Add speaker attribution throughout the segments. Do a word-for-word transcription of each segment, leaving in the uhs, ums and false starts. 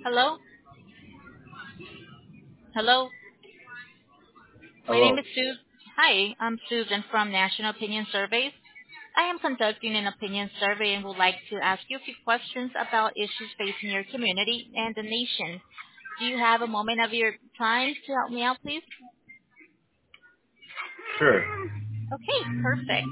Speaker 1: Hello? Hello? My name
Speaker 2: Hello.
Speaker 1: is Sue. Hi, I'm Susan from National Opinion Surveys. I am conducting an opinion survey and would like to ask you a few questions about issues facing your community and the nation. Do you have a moment of your time to help me out, please?
Speaker 2: Sure.
Speaker 1: Okay, perfect.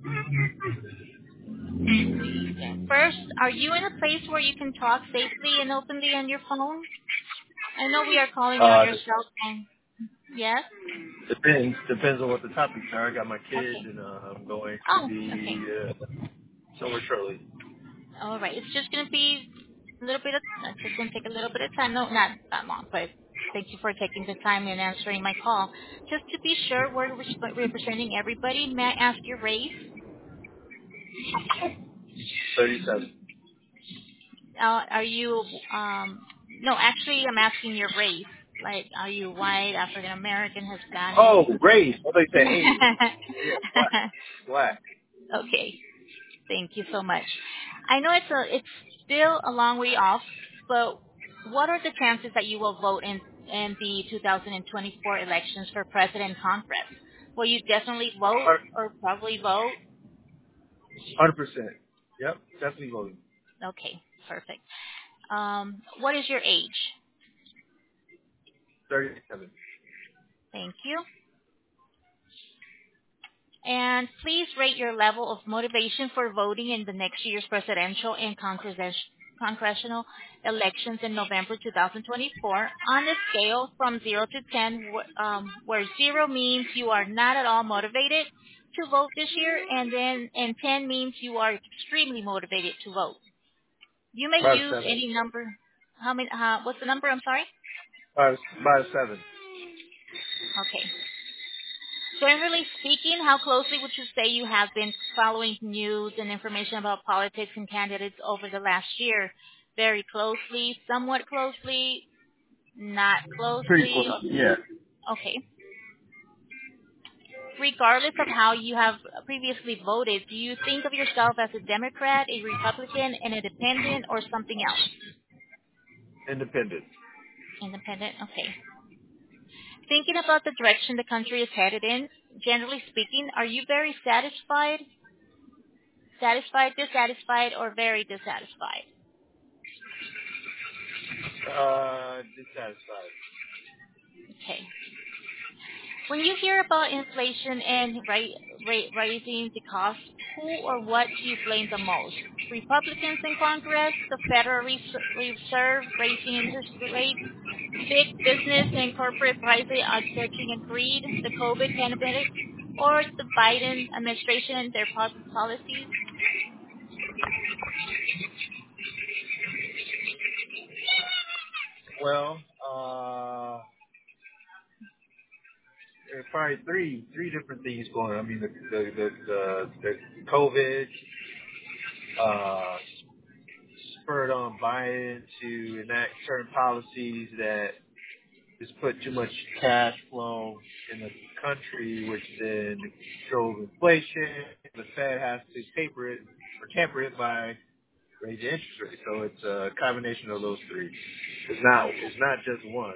Speaker 1: See. First, are you in a place where you can talk safely and openly on your phone? I know we are calling you on
Speaker 2: Uh,
Speaker 1: your
Speaker 2: de-
Speaker 1: cell phone. Yes?
Speaker 2: depends depends on what the topics are. I got my kids,
Speaker 1: Okay.
Speaker 2: and uh, I'm going to
Speaker 1: Oh, okay.
Speaker 2: be uh, somewhere shortly.
Speaker 1: All right. It's just going to be a little bit of, it's just going to take a little bit of time. No, not that long, but thank you for taking the time and answering my call. Just to be sure we're resp- representing everybody, may I ask your race?
Speaker 2: Thirty-seven.
Speaker 1: Uh, are you, um, no, actually I'm asking your race. Like, are you white, African American, Hispanic?
Speaker 2: Oh, race. What they say age? Yeah, black. Black.
Speaker 1: Okay. Thank you so much. I know it's a it's still a long way off, but what are the chances that you will vote in in the two thousand twenty-four elections for president and Congress? Will you definitely vote or probably vote?
Speaker 2: Hundred percent. Yep, definitely voting.
Speaker 1: Okay, perfect. Um, what is your age?
Speaker 2: Thirty-seven.
Speaker 1: Thank you. And please rate your level of motivation for voting in the next year's presidential and congress- congressional elections in November twenty twenty-four on a scale from zero to ten, wh- um, where zero means you are not at all motivated to vote this year, and then and ten means you are extremely motivated to vote. You may
Speaker 2: About a
Speaker 1: use
Speaker 2: seven.
Speaker 1: any number. How many? Uh, what's the number? I'm sorry.
Speaker 2: About a, about a seven.
Speaker 1: Okay. Generally speaking, how closely would you say you have been following news and information about politics and candidates over the last year? Very closely, somewhat closely, not
Speaker 2: Pretty
Speaker 1: closely.
Speaker 2: close. Yeah.
Speaker 1: Okay. Regardless of how you have previously voted, do you think of yourself as a Democrat, a Republican, an independent, or something else?
Speaker 2: Independent.
Speaker 1: Independent, okay. Thinking about the direction the country is headed in, generally speaking, are you very satisfied, satisfied, dissatisfied, or very dissatisfied?
Speaker 2: Uh, dissatisfied.
Speaker 1: Okay. When you hear about inflation and ri- ra- raising the cost, who or what do you blame the most? Republicans in Congress, the Federal Res- Reserve raising interest rates, big business and corporate pricing are surging in greed, the COVID pandemic, or the Biden administration and their pos- policies?
Speaker 2: Well, uh, there's probably three three different things going on. I mean, the the the, the, the COVID uh, spurred on Biden to enact certain policies that just put too much cash flow in the country, which then drove inflation. The Fed has to taper it or temper it by raising interest rates. So it's a combination of those three. It's not it's not just one.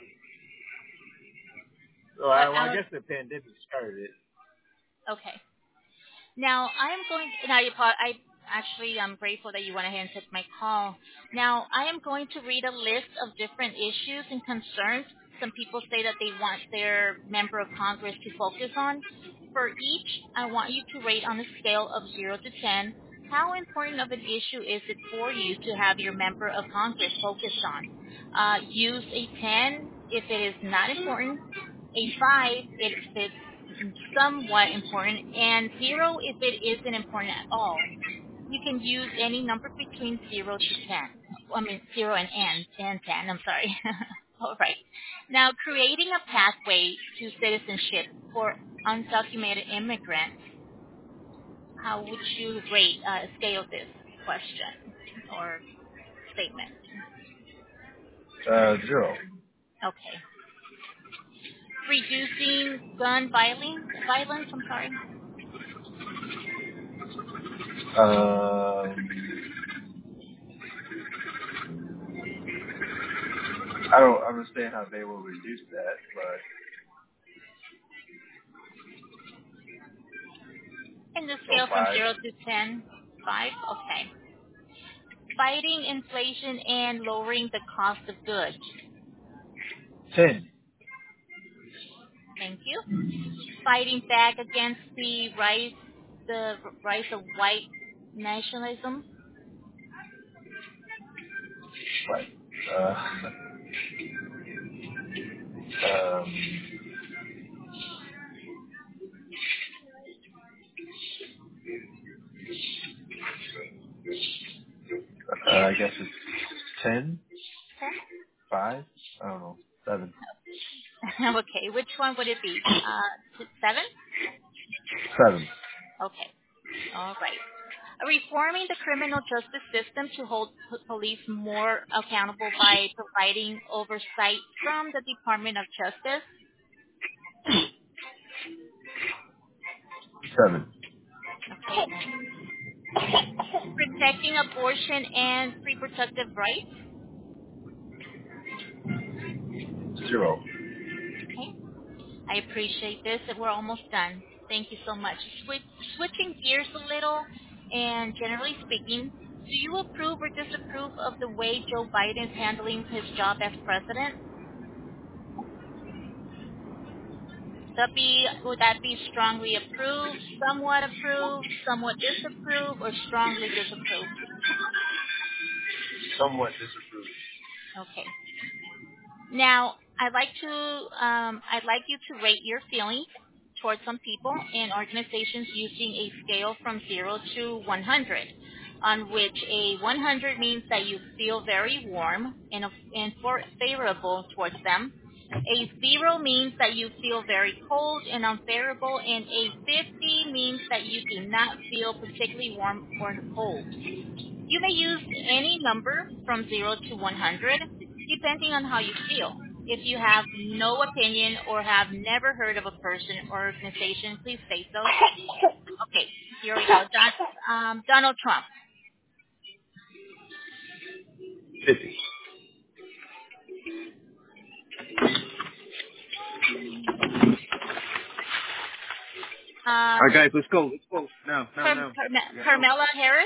Speaker 2: So
Speaker 1: But
Speaker 2: I, well, I
Speaker 1: out of,
Speaker 2: guess the pandemic started it.
Speaker 1: okay. Now, I am going to, now you, apo- I actually I'm grateful that you went ahead and took my call. Now, I am going to read a list of different issues and concerns some people say that they want their member of Congress to focus on. For each, I want you to rate on a scale of zero to ten how important of an issue is it for you to have your member of Congress focused on. Uh, use a ten if it is not important, a five if it's somewhat important, and zero if it isn't important at all. You can use any number between zero to ten. I mean, zero and n, and ten, I'm sorry. All right. Now, creating a pathway to citizenship for undocumented immigrants, how would you rate, uh, scale this question or statement?
Speaker 2: Uh, zero.
Speaker 1: Okay. Reducing gun violence, violence, I'm sorry.
Speaker 2: Um, I don't understand how they will reduce that, but
Speaker 1: In the
Speaker 2: so
Speaker 1: scale from
Speaker 2: five.
Speaker 1: zero to ten, five. Okay. Fighting inflation and lowering the cost of goods.
Speaker 2: Ten.
Speaker 1: Thank you. Fighting back against the rise, the rise of white nationalism.
Speaker 2: Right. Uh, um, uh, I guess it's ten, five. I don't know, seven.
Speaker 1: Ten. Okay. Which one would it be? Uh, seven.
Speaker 2: Seven.
Speaker 1: Okay. All right. Reforming the criminal justice system to hold p- police more accountable by providing oversight from the Department of Justice.
Speaker 2: Seven.
Speaker 1: Okay. Protecting abortion and reproductive rights.
Speaker 2: Zero.
Speaker 1: Okay. I appreciate this. We're almost done. Thank you so much. Switch, switching gears a little, and generally speaking, do you approve or disapprove of the way Joe Biden is handling his job as president? That be, would that be strongly approved, somewhat approved, somewhat disapproved, or strongly disapproved?
Speaker 2: Somewhat disapproved.
Speaker 1: Okay. Now, I'd like to, um, I'd like you to rate your feelings towards some people and organizations using a scale from zero to one hundred, on which a one hundred means that you feel very warm and, and for favorable towards them. A zero means that you feel very cold and unfavorable, and a fifty means that you do not feel particularly warm or cold. You may use any number from zero to one hundred, depending on how you feel. If you have no opinion or have never heard of a person or organization, please say so. Okay, here we go. Don, um, Donald Trump.
Speaker 2: Fifty.
Speaker 1: Um,
Speaker 2: All right, guys, let's go. Let's go now. Now,
Speaker 1: Car-
Speaker 2: now.
Speaker 1: Car- Carmela Harris.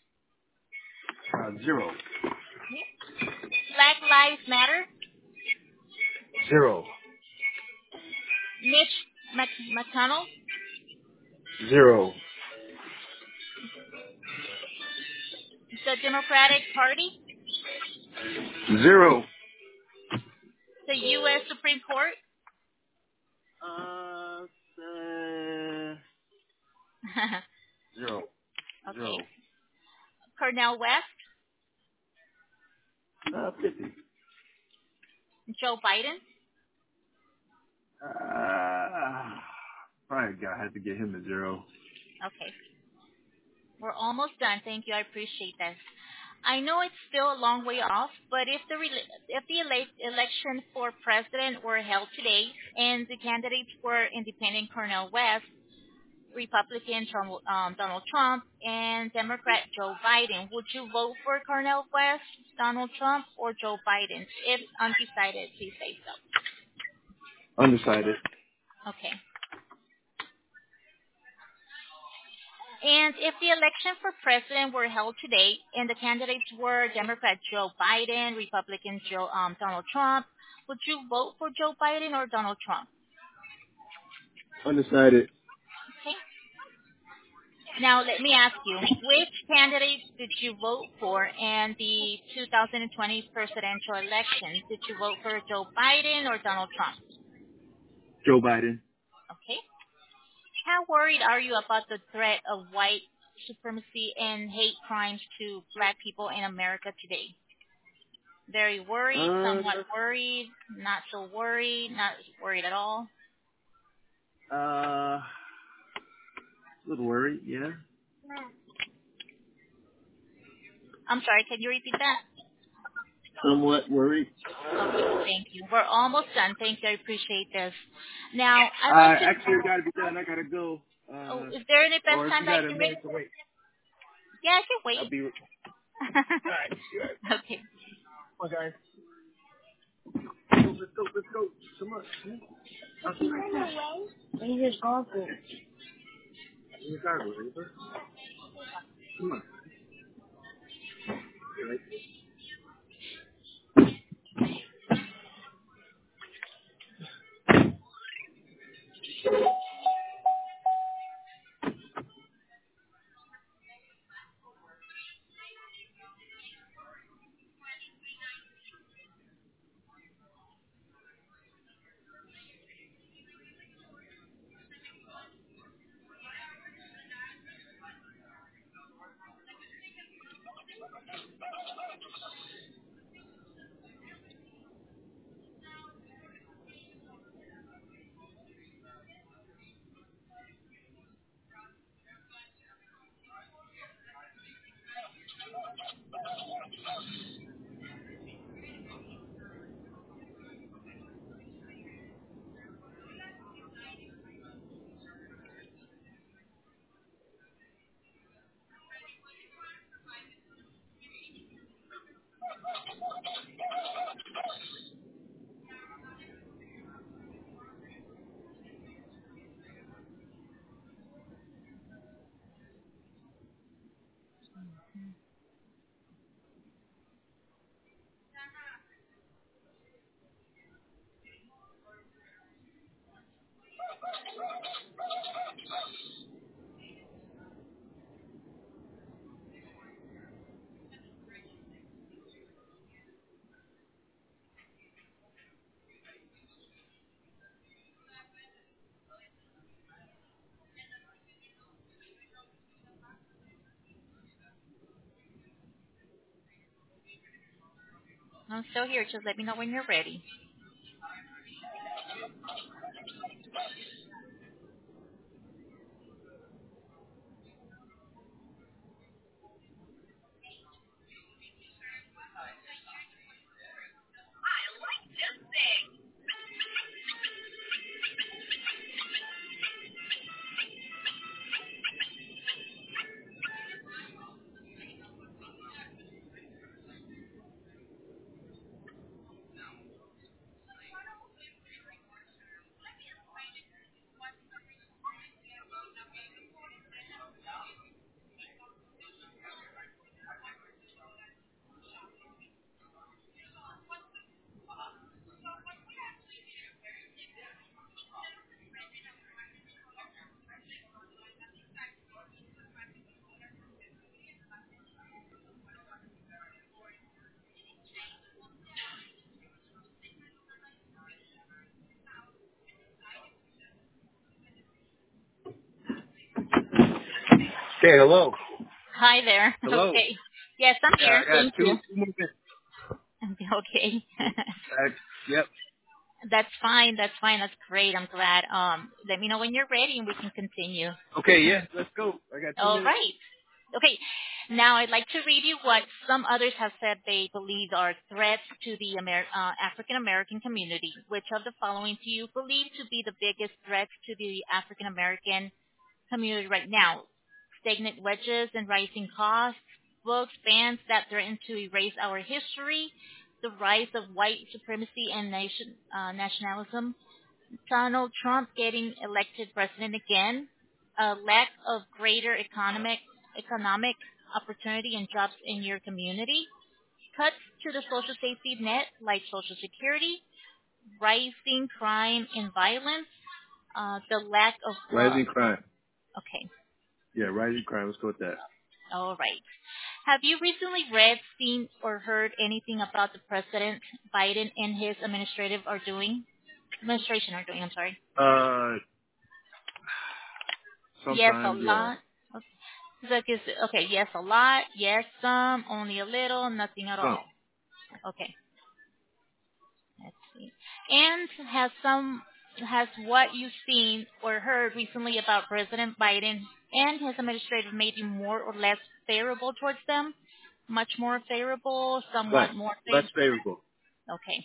Speaker 2: Uh, zero.
Speaker 1: Black Lives Matter.
Speaker 2: Zero.
Speaker 1: Mitch Mc- McConnell.
Speaker 2: Zero.
Speaker 1: The Democratic Party.
Speaker 2: Zero.
Speaker 1: The U S Supreme Court.
Speaker 2: Uh, uh zero.
Speaker 1: Okay.
Speaker 2: Zero.
Speaker 1: Cornel West.
Speaker 2: Uh, fifty.
Speaker 1: Joe Biden.
Speaker 2: Uh, probably I had to get him a zero.
Speaker 1: Okay. We're almost done. Thank you. I appreciate that. I know it's still a long way off, but if the re- if the ele- election for president were held today and the candidates were Independent Cornel West, Republican Trump, um, Donald Trump, and Democrat Joe Biden, would you vote for Cornel West, Donald Trump, or Joe Biden? If undecided, please say so.
Speaker 2: Undecided.
Speaker 1: Okay. And if the election for president were held today and the candidates were Democrat Joe Biden, Republican Joe um, Donald Trump, would you vote for Joe Biden or Donald Trump?
Speaker 2: Undecided.
Speaker 1: Okay. Now let me ask you, which candidates did you vote for in the two thousand twenty presidential election? Did you vote for Joe Biden or Donald Trump?
Speaker 2: Joe Biden.
Speaker 1: Okay. How worried are you about the threat of white supremacy and hate crimes to black people in America today? Very worried,
Speaker 2: Uh,
Speaker 1: somewhat worried, not so worried, not worried at all?
Speaker 2: uh, a little worried, yeah.
Speaker 1: I'm sorry, can you repeat that?
Speaker 2: Somewhat worried.
Speaker 1: Okay, thank you. We're almost done. Thank you. I appreciate this. Now, I'd
Speaker 2: I
Speaker 1: like to...
Speaker 2: actually gotta be done. I gotta go.
Speaker 1: Oh,
Speaker 2: Uh,
Speaker 1: is there any best
Speaker 2: or if
Speaker 1: time
Speaker 2: you
Speaker 1: I
Speaker 2: got a
Speaker 1: can make?
Speaker 2: minute to wait,
Speaker 1: Yeah, I can
Speaker 2: I'll
Speaker 1: wait.
Speaker 2: be. All right.
Speaker 1: Okay.
Speaker 2: Come on, guys. let's go, let's go. Come on. Come on.
Speaker 3: When you just gone for
Speaker 2: Come on.
Speaker 1: I'm still here. Just let me know when you're ready.
Speaker 2: Okay, hello.
Speaker 1: Hi there.
Speaker 2: Hello.
Speaker 1: Okay. Yes, I'm
Speaker 2: Yeah,
Speaker 1: here.
Speaker 2: I got
Speaker 1: Thank
Speaker 2: two,
Speaker 1: you.
Speaker 2: two more minutes.
Speaker 1: Okay.
Speaker 2: Uh, yep.
Speaker 1: That's fine. That's fine. That's great. I'm glad. Um, let me know when you're ready and we can continue.
Speaker 2: Okay, yeah, let's go. I got two
Speaker 1: All
Speaker 2: minutes.
Speaker 1: right. Okay. Now I'd like to read you what some others have said they believe are threats to the Amer- uh, African American community. Which of the following do you believe to be the biggest threats to the African American community right now? Stagnant wages and rising costs, books, bans that threaten to erase our history, the rise of white supremacy and nation, uh, nationalism, Donald Trump getting elected president again, a lack of greater economic economic opportunity and jobs in your community, cuts to the social safety net like Social Security, rising crime and violence, uh, the lack of uh,
Speaker 2: Rising crime.
Speaker 1: okay,
Speaker 2: Yeah, rising crime. Let's go with that.
Speaker 1: all right. Have you recently read, seen, or heard anything about the President Biden and his administrative are doing? Administration are doing. I'm sorry.
Speaker 2: Uh,
Speaker 1: Yes, a
Speaker 2: sometimes, yeah.
Speaker 1: lot. Okay. It's like, is- okay, yes, a lot. Yes, some. Only a little. Nothing at
Speaker 2: Some.
Speaker 1: all. Okay. Let's see. And has some has what you've seen or heard recently about President Biden and his administrative made you more or less favorable towards them? Much more favorable,
Speaker 2: Less.
Speaker 1: somewhat more
Speaker 2: Less
Speaker 1: favorable.
Speaker 2: favorable.
Speaker 1: Okay.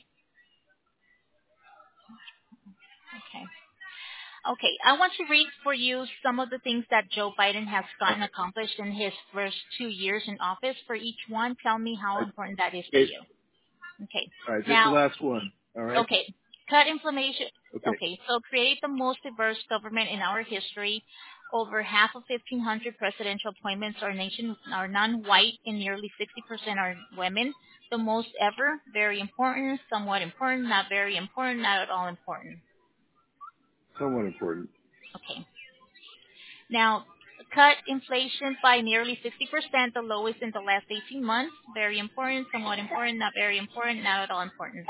Speaker 1: Okay. Okay. I want to read for you some of the things that Joe Biden has gotten
Speaker 2: Okay.
Speaker 1: accomplished in his first two years in office. For each one, tell me how important that is to
Speaker 2: Okay.
Speaker 1: you. Okay.
Speaker 2: All right, just the
Speaker 1: Now,
Speaker 2: last one.
Speaker 3: All right.
Speaker 1: Okay. Cut inflammation.
Speaker 3: Okay.
Speaker 1: Okay. So create the most diverse government in our history. Over half of fifteen hundred presidential appointments are nation are non-white, and nearly sixty percent are women. The most ever. Very important. Somewhat important. Not very important. Not at all important.
Speaker 3: Somewhat important.
Speaker 1: Okay. Now, cut inflation by nearly sixty percent, the lowest in the last eighteen months. Very important. Somewhat important. Not very important. Not at all important.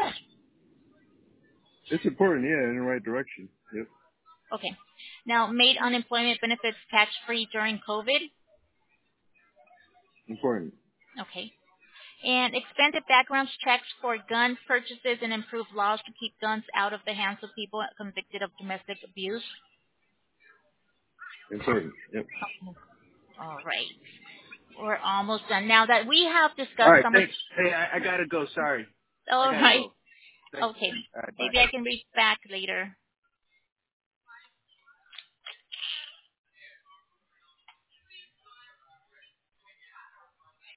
Speaker 3: It's important, yeah, in the right direction. Yep.
Speaker 1: Okay. Now, made unemployment benefits tax-free during COVID.
Speaker 3: Important.
Speaker 1: Okay. And expanded background checks for gun purchases and improved laws to keep guns out of the hands of people convicted of domestic abuse.
Speaker 3: Important. Yep.
Speaker 1: Okay. All right. We're almost done. Now that we have
Speaker 3: All
Speaker 1: discussed
Speaker 3: right.
Speaker 1: some of...
Speaker 3: Thanks. Hey, I, I gotta go. Sorry. I
Speaker 1: All
Speaker 3: gotta
Speaker 1: right.
Speaker 3: go. Thanks.
Speaker 1: Okay.
Speaker 3: All right. Bye.
Speaker 1: Maybe I can reach back later.